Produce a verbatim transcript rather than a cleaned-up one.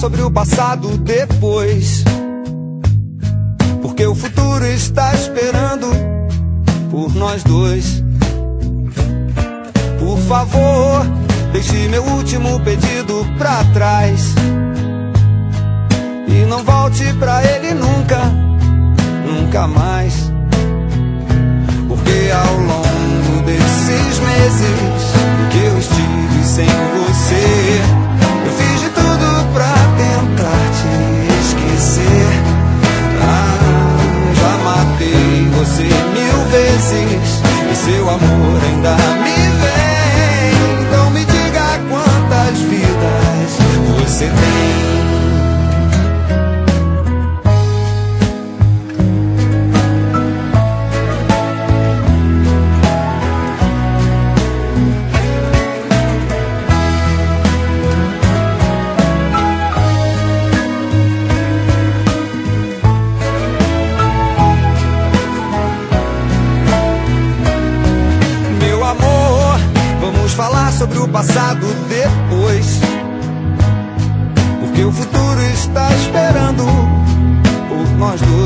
sobre o passado depois, porque o futuro está esperando por nós dois. Por favor, deixe meu último pedido pra trás e não volte pra ele nunca, nunca mais. Porque ao longo desses meses que eu estive sem você, eu fiz de tudo pra tentar te esquecer. Ah, já matei você mil vezes e seu amor ainda me vem. Então me diga quantas vidas você tem. Falar sobre o passado depois, porque o futuro está esperando por nós dois.